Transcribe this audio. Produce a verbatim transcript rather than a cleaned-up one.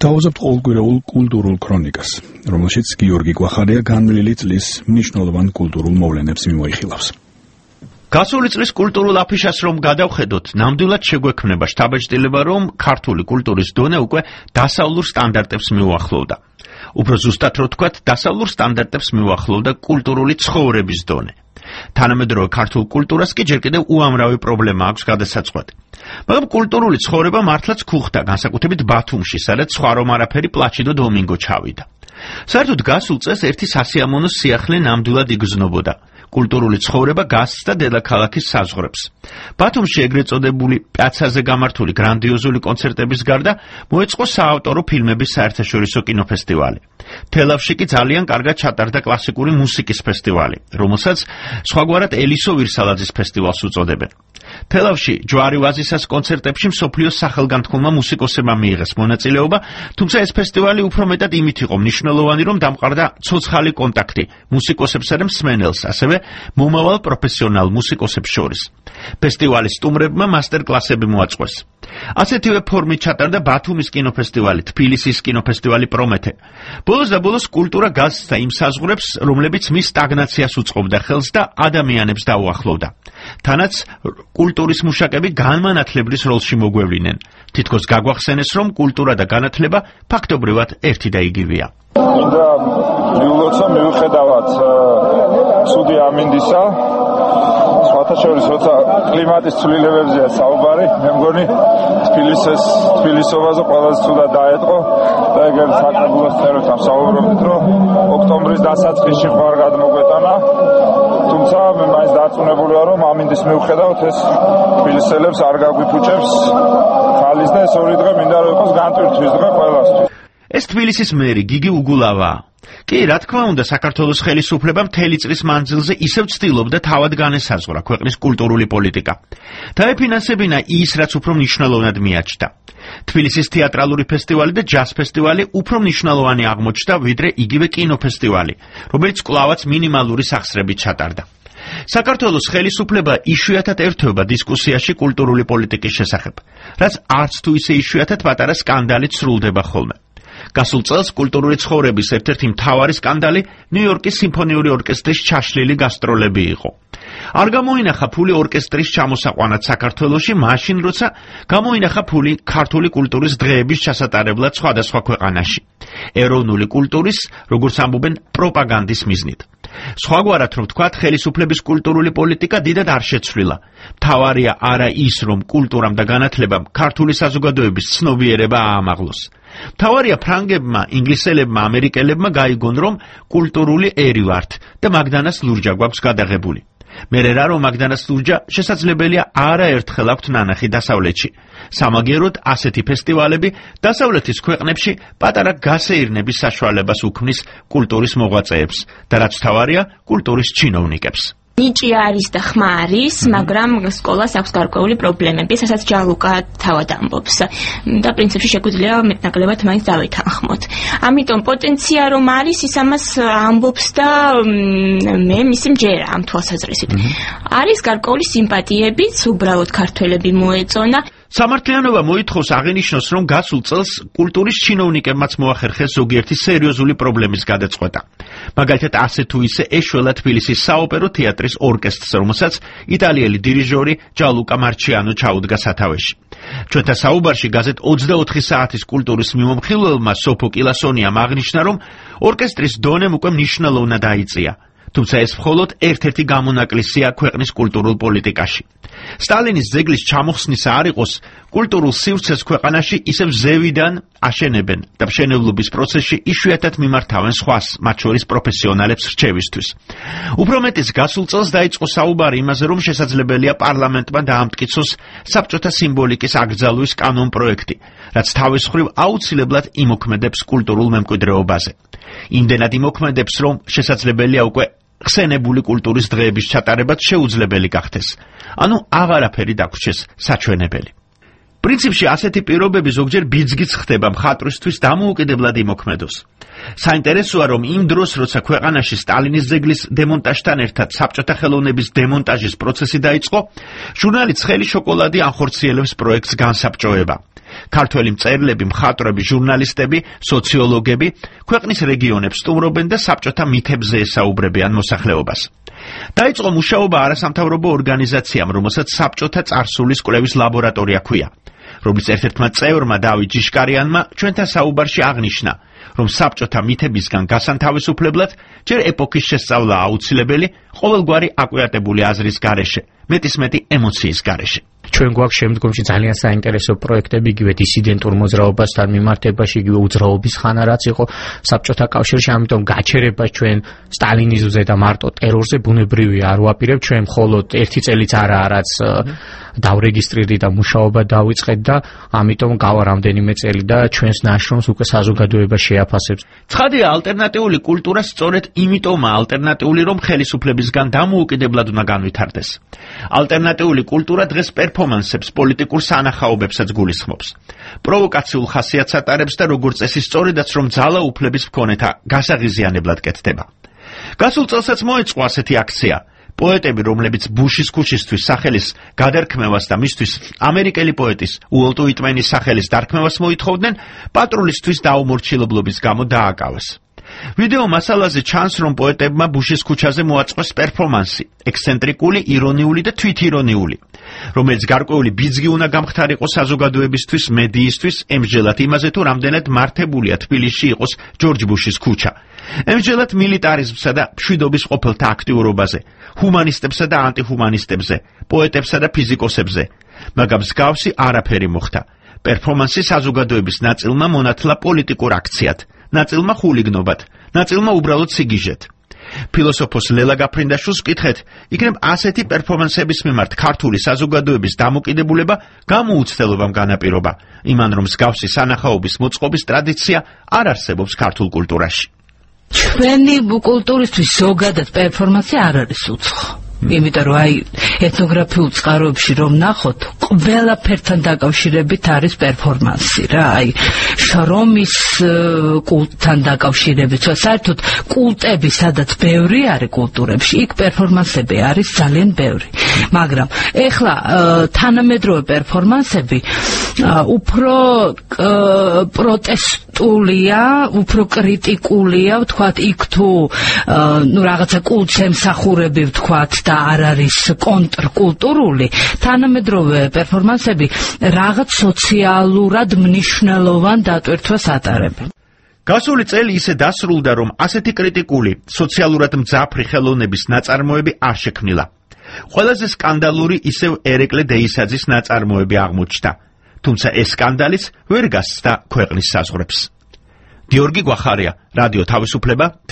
Თავაზობთ ყოველკვირეულ კულტურულ ქრონიკას, რომელშიც გიორგი კვახარია განვლილი წლის მნიშვნელოვან კულტურულ მოვლენებს მიმოიხილავს. გასული წლის კულტურულ აფიშას რომ გადავხედოთ, ნამდვილად შეგვექმნება შთაბეჭდილება, რომ ქართული კულტურის დონე უკვე დასავლურ სტანდარტებს მიუახლოვდა. Უფრო ზუსტად რო ვთქვათ, დასავლურ სტანდარტებს მიუახლოვდა კულტურული ცხოვრების დონე. თანამედროვე ქართულ კულტურას კი ჯერ კიდევ უამრავი პრობლემა აქვს გადასაწყვეტი. მაგრამ კულტურული ცხოვრება მართლაც ქუხდა, განსაკუთრებით ბათუმში, სადაც სხვა რომ არაფერი პლაჩიდო დომინგო ჩავიდა. საერთოდ გასულ წელს ერთი სასიამოვნო სიახლე ნამდვილად იგრძნობოდა. კულტურული ცხოვრება გასცდა დედაქალაქის საზღვრებს. ბათუმში ეგრეთ წოდებული პიაცაზე გამართული გრანდიოზული კონცერტების გარდა მოეწყო საავტორო ფილმების საერთაშორისო კინოფესტივალი. თელავში კი ძალიან კარგად ჩატარდა კლასიკური მუსიკის ფესტივალი, რომელსაც სხვაგვარად ელისო ვირსალაძის ფესტივალს უწოდებენ. თელავში ჯვარი ვაზისას კონცერტებში მსოფლიოს სახელგანთქმულმა მუსიკოსებმა მიიღეს მონაწილეობა, თუმცა ეს ფესტივალი უფრო მეტად იმით იყო მნიშვნელოვანი, რომ დამყარდა ცოცხალი კონტაქტი მუსიკოსებსა და მსმენელს, ასევე მომავალ პროფესიონალ მუსიკოსებს შორის. ფესტივალის სტუმრებმა მასტერ-კლასები მოაწყვეს. ასეთივე ფორმით ჩატარდა ბათუმის კინოფესტივალი, თბილისის კინოფესტივალი პრომეთე. ბოლოს და ბოლოს კულტურა გასცდა იმ საზღვრებს, რომლებიც მის სტაგნაციას უწყობდა ხელს და ადამიანებს დაუახლოვდა. თანაც კულტურის მუშაკები განმანათლებლის როლში მოგვევლინენ. თითქოს გაგვახსენეს, რომ კულტურა და განათლება ფაქტობრივად ერთი და იგივეა. მინდა მიულოცო მიუხედავად ცუდი ამინდისა, სხვათა შორის როცა კლიმატის ცვლილებებზეა საუბარი, მე მგონი თბილისის თბილისობაზე ყველაზე ცუდად დაეტყო და ეგერ საკრებულოს წეროთამ საუბრობთ, რომ ოქტომბრის დასაწყისში ხარ გადმოგვეტანა, თუმცა მე მაინც დარწმუნებული ვარ, რომ ამინდის მიუხედავად ეს თბილისელებს არ გაგვიფუჭებს ხალის და ეს ორი დღე მინდა რომ იყოს განტვირთვის დღე ყველასთვის. ეს თბილისის მერი გიგი უგულავაა. კი, რა თქმა უნდა, საქართველოს ხელისუფლება მთელი წლის მანძილზე ისევ ცდილობდა თავად განესაზღვრა ქვეყნის კულტურული პოლიტიკა. დაეფინანსებინა ის, რაც უფრო მნიშვნელოვნად მიაჩნდა. თბილისის თეატრალური ფესტივალი და ჯაზ ფესტივალი უფრო მნიშვნელოვანი აღმოჩნდა, ვიდრე იგივე კინოფესტივალი, რომელიც კვლავაც მინიმალური სახსრებით ჩატარდა. საქართველოს ხელისუფლება იშვიათად ერთვება დისკუსიაში კულტურული პოლიტიკის შესახებ, რაც არც თუ ისე იშვიათად პატარა სკანდალით სრულდება ხოლმე. გასულ წელს კულტურული ცხოვრების ერთ-ერთი მთავარი სკანდალი ნიუ-იორკის სიმფონიური ორკესტრის ჩაშლილი გასტროლები იყო. არ გამოინახა ფული ორკესტრის ჩამოსაყვანად საქართველოში, მაშინ როცა გამოინახა ფული ქართული კულტურის დღეების ჩასატარებლად სხვადასხვა ქვეყანაში. ეროვნული კულტურის, როგორც ამბობენ, პროპაგანდის მიზნით. სხვაგვარად რომ ვთქვათ, ხელისუფლების კულტურული პოლიტიკა დიდად არ შეცვლილა. მთავარია არა ის, რომ კულტურამ და განათლებამ ქართული საზოგადოების ცნობიერება აამაღლოს. მთავარია ფრანგებმა, ინგლისელებმა, ამერიკელებმა გაიგონ, რომ კულტურული ერი ვართ და მაგდანას ლურჯა გვაქვს გადაღებული. მერე რა რომ მაგდანას ლურჯა შესაძლებელია არაერთხელ აქვთ ნანახი დასავლეთში. სამაგეროდ ასეთი ფესტივალები დასავლეთის ქვეყნებში პატარა გასეირნების საშუალებას უქმნის კულტურის მოღვაწეებს და რაც მთავარია, კულტურის ჩინოვნიკებს. ნიჭი არის და ხმა არის, მაგრამ სკოლას აქვს გარკვეული პრობლემები, რასაც ჯალუკა თავად ამბობს. და პრინციპში შეგვიძლია მეტნაკლებად მაინც დავითანხმოთ. ამიტომ პოტენცია რომ არის, ის ამას ამბობს და მე მისი მჯერა ამ თვალსაზრისით. არის გარკვეული სიმპათიებიც, უბრალოდ ქართველები მოეწონა. სამართლიანობა მოითხოვს აღინიშნოს, რომ გასულ წელს კულტურის ჩინოვნიკებმაც მოახერხეს ზოგიერთი სერიოზული პრობლემის გადაწყვეტა. მაგალითად, ასე თუ ისე ეშველა თბილისის საოპერო თეატრის ორკესტრს, რომელსაც იტალიელი დირიჟორი ჯალუკა მარჩიანო ჩაუდგა სათავეში. ჩვენთან საუბარში გაზეთ ოცდაოთხი საათის კულტურის მიმომხილველმა სოფო კილასონიამ აღნიშნა, რომ ორკესტრის დონემ უკვე მნიშვნელოვნად აიწია. თუმცა ეს მხოლოდ ერთ-ერთი გამონაკლისია ქვეყნის კულტურულ პოლიტიკაში. სტალინის ძეგლის ჩამოხსნისა არ იყოს, კულტურულ სივრცეს ქვეყანაში ისევ ზევიდან აშენებენ და მშენებლობის პროცესში იშვიათად მიმართავენ სხვას, მათ შორის პროფესიონალებს რჩევისთვის. უფრო მეტიც, გასულ წელს დაიწყო საუბარი იმაზე, რომ შესაძლებელია პარლამენტმა დაამტკიცოს საბჭოთა სიმბოლიკის აკრძალვის კანონპროექტი, რაც თავის მხრივ აუცილებლად იმოქმედებს კულტურულ მემკვიდრეობაზე. იმდენად იმოქმედებს, რომ შესაძლებელია უკვე ხსენებული კულტურის დღეების ჩატარებაც შეუძლებელი გახდეს. ანუ აღარაფერი დაგვრჩეს საჩვენებელი. პრინციპში ასეთი პირობები ზოგჯერ ბიძგიც ხდება მხატვრისთვის დამოუკიდებლად იმოქმედოს. საინტერესოა, რომ იმ დროს, როცა ქვეყანაში სტალინის ძეგლის დემონტაჟთან ერთად საბჭოთა ხელოვნების დემონტაჟის პროცესი დაიწყო, ჟურნალი ცხელი შოკოლადი ანხორციელებს პროექტს განსაბჭოება. ქართველი მწერლები, მხატვრები, ჟურნალისტები, სოციოლოგები ქვეყნის რეგიონებს სტუმრობენ და საბჭოთა მითებზე ესაუბრებიან მოსახლეობას. დაიწყო მუშაობა არასამთავრობო ორგანიზაციამ, რომელსაც საბჭოთა წარსულის კვლევის ლაბორატორია ჰქვია, რომლის ერთ-ერთმა წევრმა დავით ჯიშკარიანმა ჩვენთან საუბარში აღნიშნა, რომ საბჭოთა მითებისგან გასანთავისუფლებლად ჯერ ეპოქის შესწავლა აუცილებელი ყოველგვარი აკვიატებული აზრის გარეშე, მეტის მეტი ემოციის გარეშე. ჩვენ გვაქვს შემდგომში ძალიან საინტერესო პროექტები იგივე დისიდენტურ მოძრაობასთან მიმართებაში, იგივე უძრაობის ხანა რაც იყო საბჭოთა კავშირში, ამიტომ გაჩერება ჩვენ სტალინიზმზე და მარტო ტერორზე ბუნებრივია, არ ვაპირებ ჩვენ მხოლოდ ერთი წელიც არაა რაც დავრეგისტრირდი და მუშაობა დავიწყეთ და ამიტომ გავა რამდენიმე წელი და ჩვენს ნაშრომს უკვე საზოგადოება შეაფასებს. ცხადია, ალტერნატიული კულტურა სწორედ იმიტომაა ალტერნატიული, რომ ხელისუფლებისგან დამოუკიდებლად უნდა განვითარდეს. ალტერნატიული კულტურა დღეს პერფორმანსებს, პოლიტიკურ სანახაობებსაც გულისხმობს. პროვოკაციულ ხასიათს ატარებს და როგორც წესი სწორედაც რომ ძალაუფლების მქონეთა გასაღიზიანებლად კეთდება. გასულ წელსაც მოეწყო ასეთი აქცია. პოეტები, რომლებიც ბუშის ქუჩისთვის სახელის გადარქმევას და მისთვის ამერიკელი პოეტის უოლტ უიტმენის სახელის დარქმევას მოითხოვდნენ, პატრულისთვის დაუმორჩილებლობის გამო დააკავეს. ვიდეო მასალაზე ჩანს, რომ პოეტებმა ბუშის ქუჩაზე მოაწყოს პერფორმანსი, ექსცენტრიკული, ირონიული და თვითირონიული, რომელიც გარკვეული ბიძგი უნდა გამხდარიყო საზოგადოებისთვის, მედიისთვის, ემსჯელად იმაზე, თუ რამდენად მართებულია თბილისში იყოს ჯორჯ ბუშის ქუჩა. ემსჯელად მილიტარიზმსა და მშვიდობის ყოფილთა აქტიურობაზე, ჰუმანისტებსა და ანტიჰუმანისტებზე, პოეტებსა და ფიზიკოსებზე, მაგრამ მსგავსი არაფერი მოხდა. პერფორმანსი საზოგადოების ნაწილმა მონათლა პოლიტიკურ აქციად, ნაწილმა ხულიგნობად, ნაწილმა უბრალოდ სიგიჟეთ. ფილოსოფოს ლელა გაფრინდაშვილს ვკითხეთ, იქნებ ასეთი პერფორმანსების მიმართ ქართული საზოგადოების დამოკიდებულება გამოუცდელობამ განაპირობა, იმან რომ მსგავსი სანახაობის მოწყობის ტრადიცია არ არსებობს ქართულ კულტურაში. ჩვენი კულტურისთვის ზოგადად პერფორმანსი არ არის უცხო. იმიტომ რომ აი ეთნოგრაფიულ წყაროებში რომ ნახოთ, ყველაფერთან დაკავშირებით არის პერფორმანსი რა, აი შრომის კულტთან დაკავშირებით, საერთოდ კულტები, სადაც ბევრი არის კულტურებში, იქ პერფორმანსები არის ძალიან ბევრი. მაგრამ ეხლა თანამედროვე პერფორმანსები უფრო პროტესტულია, უფრო კრიტიკულია, ვთქვათ, იქ თუ ნუ რაღაცა კულტს ემსახურები, ვთქვათ, და არ არის კონტრკულტურული, თანამედროვე პერფორმანსები რაღაც სოციალურად მნიშვნელოვან დატვირთვას ატარებენ. გასული წელი ისე დასრულდა, რომ ასეთი კრიტიკული, სოციალურად მძაფრი ხელოვნების ნაწარმოები არ შექმნილა. ყველაზე სკანდალური ისევ ერეკლე დეისაძის ნაწარმოები აღმოჩნდა, თუმცა ეს სკანდალიც ვერ გასცდა ქვეყნის საზღვრებს. გიორგი გვახარია, რადიო თავისუფლება.